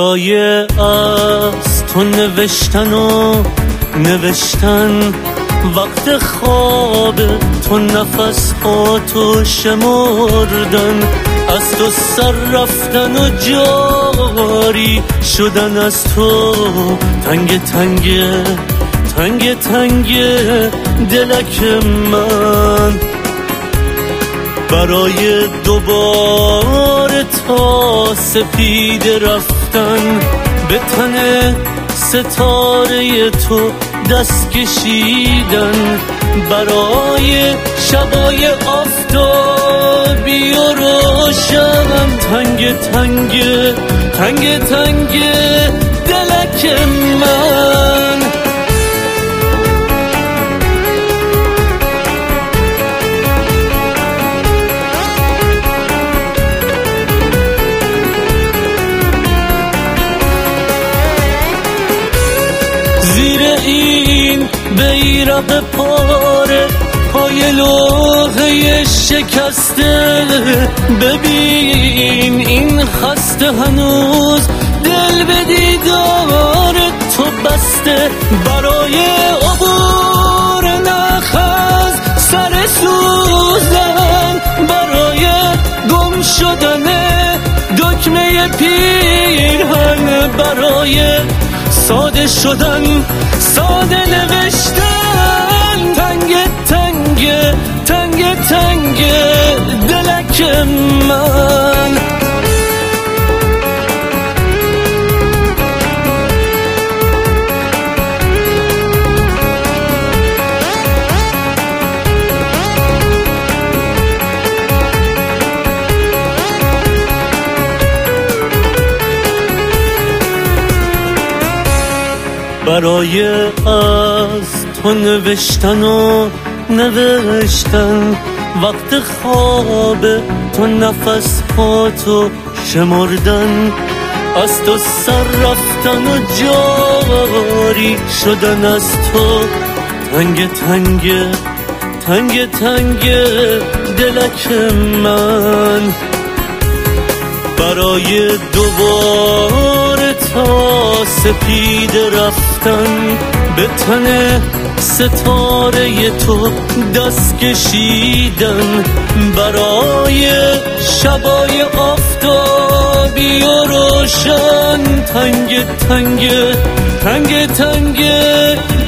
برای از تو نوشتن و نوشتن، وقت خواب تو نفس ها تو شمردن، از تو سر رفتن و جاری شدن، از تو تنگ تنگ تنگ تنگ دلک من. برای دوباره تا سپید رفتن به تن ستاره تو دست کشیدن، برای شبای آفتابی و روشن، تنگ تنگ تنگ تنگ دلک من. زیر این بیرق پاره پای لوحه شکسته، ببین این خسته هنوز دل به دیدار تو بسته، برای عبور نخز سر سوزن، برای گم شدن دکمه پیرهن، برای ساده شدن ساده نوشتن، تنگ تنگ تنگ تنگ دلک من. برای از تو نوشتن و نوشتن، وقت خواب تو نفس ها تو شمردن، از تو سر رفتن و جاری شدن، از تو تنگ تنگ تنگ تنگ دلک من. برای دوباره تا سپید رفتن به تن ستاره تو دست کشیدن، برای شبای آفتابی و روشن، تنگ تنگ تنگ تنگ